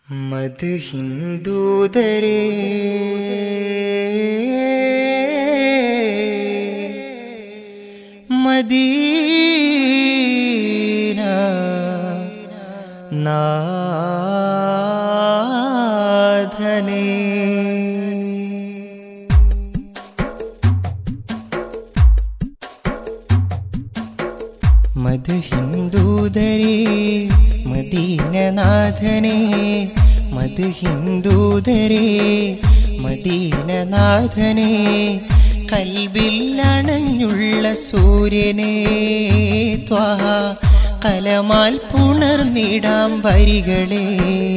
മദ്ഹിന്ദൂതരേ Medina നാഥനേ മദ്ഹിന്ദൂതരേ മദീനനാഥനേ മദ്ഹിന്ദൂതരേ മദീനനാഥനേ കൽബിൽ അണഞ്ഞുള്ള സൂര്യനേ ത്വാഹ കലമാൽ പുണർന്നിടാം വരികളേ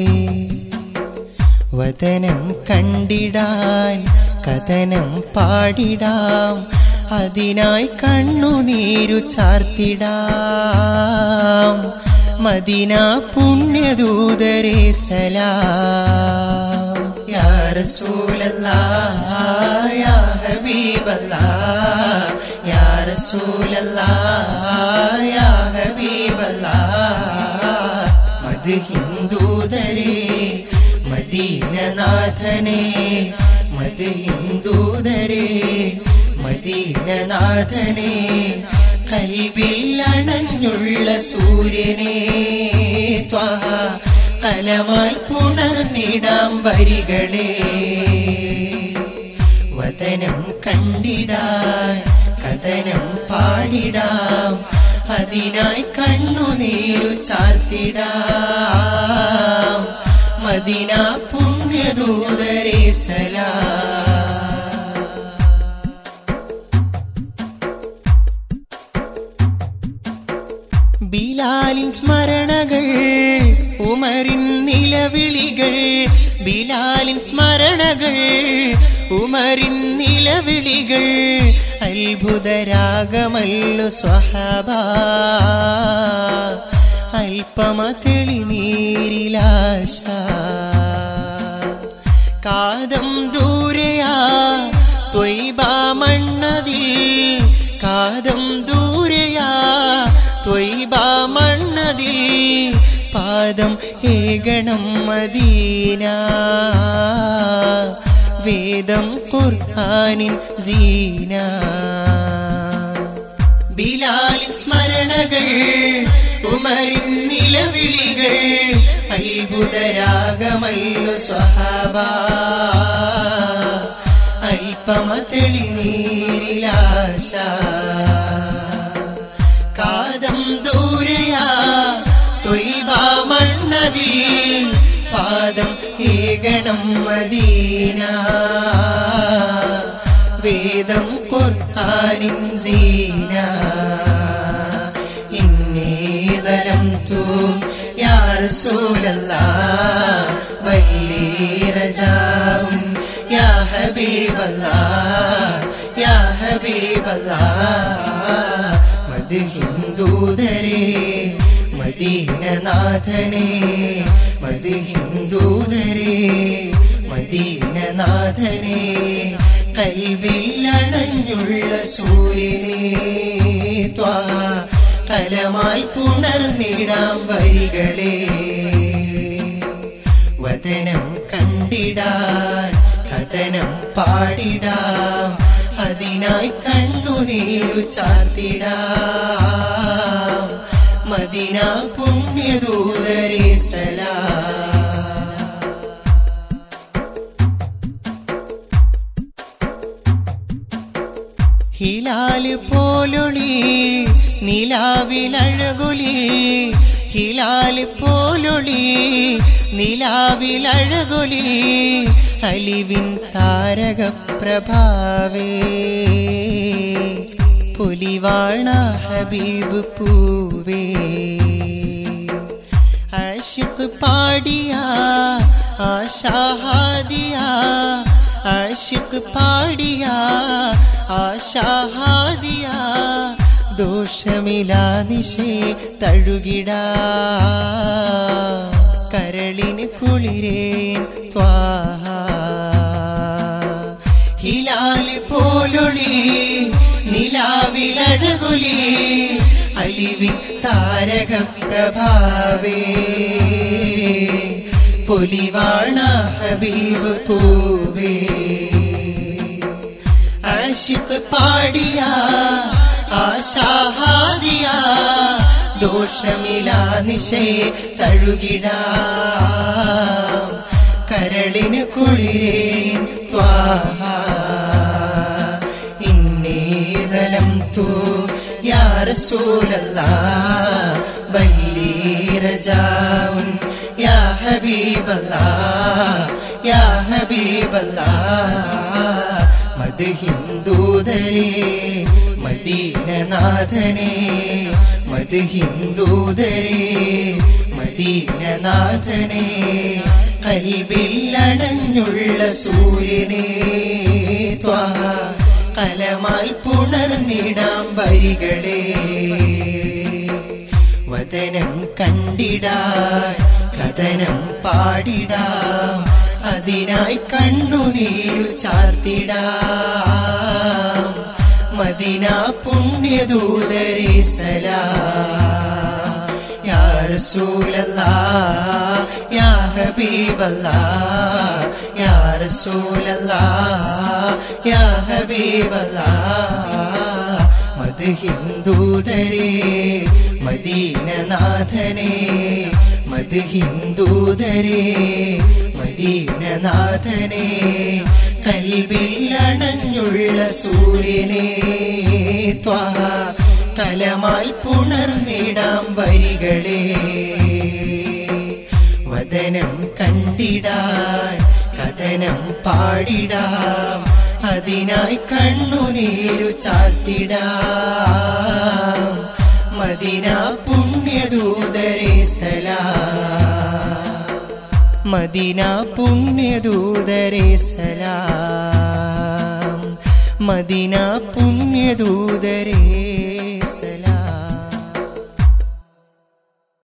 വദനം കണ്ടിടാൻ കഥനം പാടിടാം അതിനായി കണ്ണുനീരു ചാർത്തിടാം മദീന പുണ്യദൂതരേ സലാം യാ റസൂലല്ലാഹ് യാ ഹബീബല്ലാഹ് യാ റസൂലല്ലാഹ് യാ ഹബീബല്ലാഹ് മദ്ഹിന്ദൂതരേ മദീനനാഥനേ മദ്ഹിന്ദൂതരേ മദീനനാഥനേ കൽബിൽ അണഞ്ഞുള്ള സൂര്യനേ ത്വാഹ കലമാൽ പുണർന്നിടാം വരികളേ വദനം കണ്ടിടാൻ കഥനം പാടിടാം അതിനായി കണ്ണുനീരു ചാർത്തിടാം മദീന പുണ്യദൂതരേ സലാം ബിലാലിൻ സ്മരണകൾ ഉമറിൻ നിലവിളികൾ ബിലാലിൻ സ്മരണകൾ ഉമറിൻ നിലവിളികൾ അത്ഭുതരാഗമല്ലു സ്വഹാബ അൽപമ തെളിനീരിലാശ കാതം ദൂരയാ ത്വയ്ബ മണ്ണതിൽ കാതം ദൂരയാ ത്വയ്ബ മണ്ണതിൽ പാദം ഏകണം മദീന വേദം ഖുർആനിൻ സീന ബിലാലിൻ സ്മരണകൾ ഉമറിൻ നിലവിളികൾ അത്ഭുതരാഗമല്ലു സ്വഹാബ അൽപമ തെളിനീരിലാശ കാതം ദൂരയാ ത്വയ്ബ മണ്ണതിൽ പാദം ഏകണം മദീന വേദം ഖുർആനിൻ സീന ഇന്നി ദലംതു യാ റസൂലല്ലാഹ് വല്ലി റജാഉൻ യാ ഹബീബല്ലാഹ് യാ ഹബീബല്ലാഹ് മദ്ഹിന്ദൂതരേ മദീനനാഥനേ മദ്ഹിന്ദൂതരേ മദീനനാഥനേ കൽബിൽ അണഞ്ഞുള്ള സൂര്യനേ ത്വാഹ കലമാൽ പുണർന്നിടാം വരികളേ വദനം കണ്ടിടാൻ കഥനം പാടിടാം അതിനായി കണ്ണുനീരു ചാർത്തിടാം മദീന പുണ്യദൂതരേ സലാം ഹിലാല് പോലൊളി നിലാവിലഴകുലി ഹിലാല് പോലൊളി നിലാവിലഴകുലി അലിവിൻ താരകപ്രഭാവേ പുലിവാണ ഹബീബ് പൂവേ ആശിഖ് പാടിയ ആശാഹാദിയ ആശിഖ് പാടിയ ആശാഹാദിയ ദോഷമിലാതിശേ തഴുകിടാ കരളിന് കുളിരേൻ ത്വാഹ ഹിലാല് പോലൊളി നിലാവിലഴകുലി അലിവിൻ താരകപ്രഭാവേ പൊലിവാണ ഹബീബ് പൂവേ ആശിഖ് പാടിയ ആശാഹാദിയ ദോഷമിലാ നിശയെ തഴുകിടാം കരളിന് കുളിരേൻ ത്വാഹ ഇന്നി ظلمت يا رسول الله بل لي رجاء يا حبيب الله يا حبيب الله മദ്ഹിന്ദൂതരേ മദീനനാഥനേ മദ്ഹിന്ദൂതരേ മദീനനാഥനേ ഖൽബിൽ അണഞ്ഞുള്ള സൂര്യനേ ത്വാഹ കലമാൽ പുണർന്നിടാം വരികളെ വദനം കണ്ടിടാൻ കഥനം പാടിടാം അതിനായി കണ്ണുനീരു ചാർത്തിടാം മദീന പുണ്യദൂതരേ സലാം യാ റസൂലല്ലാഹ് യാ ഹബീബല്ലാഹ് യാ റസൂലല്ലാഹ് യാ ഹബീബല്ലാഹ് മദ്ഹിന്ദൂതരേ മദീനനാഥനേ മദ്ഹിന്ദൂതരേ മദീനനാഥനേ കൽബിൽ അണഞ്ഞുള്ള സൂര്യനേ ത്വാഹ കലമാൽ പുണർന്നിടാം വരികളെ വദനം കണ്ടിടാൻ കഥനം പാടിടാം അതിനായി കണ്ണുനീരു ചാർത്തിടാം മദീന പുണ്യദൂതരേ സലാം മദീന പുണ്യദൂതരേ സലാം മദീന പുണ്യദൂതരേ